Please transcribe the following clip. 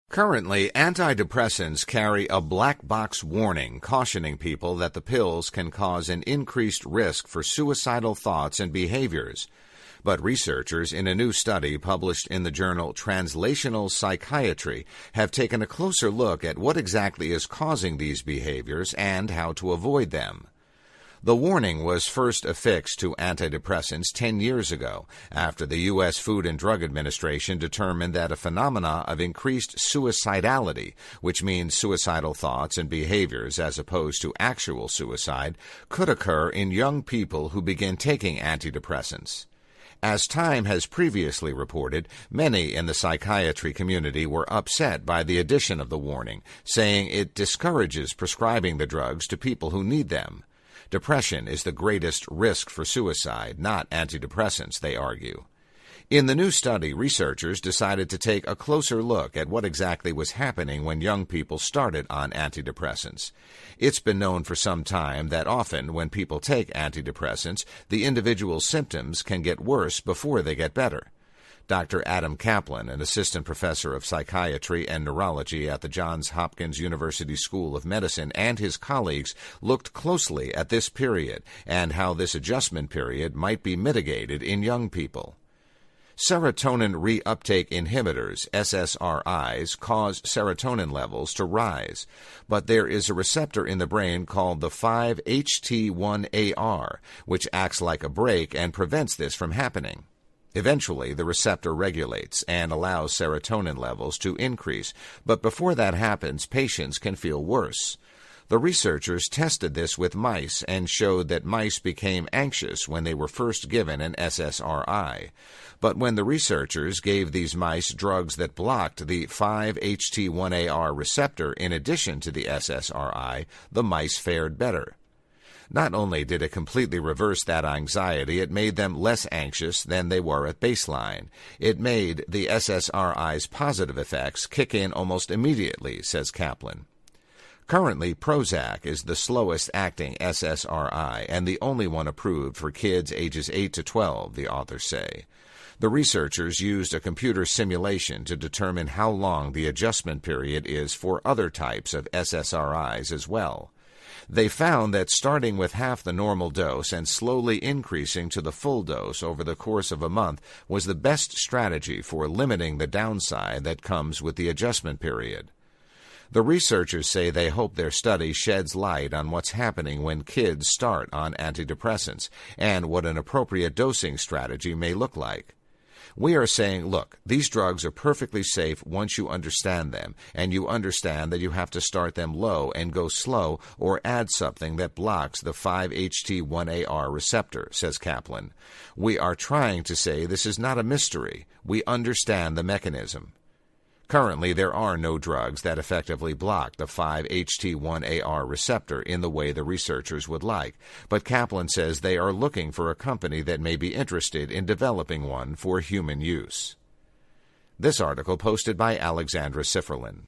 Currently, antidepressants carry a black box warning cautioning people that the pills can cause an increased risk for suicidal thoughts and behaviors. But researchers in a new study published in the journal Translational Psychiatry have taken a closer look at what exactly is causing these behaviors and how to avoid them. The warning was first affixed to antidepressants 10 years ago, after the U.S. Food and Drug Administration determined that a phenomena of increased suicidality, which means suicidal thoughts and behaviors as opposed to actual suicide, could occur in young people who begin taking antidepressants. As Time has previously reported, many in the psychiatry community were upset by the addition of the warning, saying it discourages prescribing the drugs to people who need them. Depression is the greatest risk for suicide, not antidepressants, they argue. In the new study, researchers decided to take a closer look at what exactly was happening when young people started on antidepressants. It's been known for some time that often when people take antidepressants, the individual's symptoms can get worse before they get better. Dr. Adam Kaplan, an assistant professor of psychiatry and neurology at the Johns Hopkins University School of Medicine, and his colleagues looked closely at this period and how this adjustment period might be mitigated in young people. Serotonin reuptake inhibitors, SSRIs, cause serotonin levels to rise, but there is a receptor in the brain called the 5-HT1AR, which acts like a brake and prevents this from happening. Eventually, the receptor regulates and allows serotonin levels to increase, but before that happens, patients can feel worse. The researchers tested this with mice and showed that mice became anxious when they were first given an SSRI. But when the researchers gave these mice drugs that blocked the 5-HT1AR receptor in addition to the SSRI, the mice fared better. Not only did it completely reverse that anxiety, it made them less anxious than they were at baseline. It made the SSRI's positive effects kick in almost immediately, says Kaplan. Currently, Prozac is the slowest-acting SSRI and the only one approved for kids ages 8 to 12, the authors say. The researchers used a computer simulation to determine how long the adjustment period is for other types of SSRIs as well. They found that starting with half the normal dose and slowly increasing to the full dose over the course of a month was the best strategy for limiting the downside that comes with the adjustment period. The researchers say they hope their study sheds light on what's happening when kids start on antidepressants and what an appropriate dosing strategy may look like. We are saying, look, these drugs are perfectly safe once you understand them, and you understand that you have to start them low and go slow or add something that blocks the 5-HT1AR receptor, says Kaplan. We are trying to say this is not a mystery. We understand the mechanism. Currently, there are no drugs that effectively block the 5-HT1AR receptor in the way the researchers would like, but Kaplan says they are looking for a company that may be interested in developing one for human use. This article posted by Alexandra Sifferlin.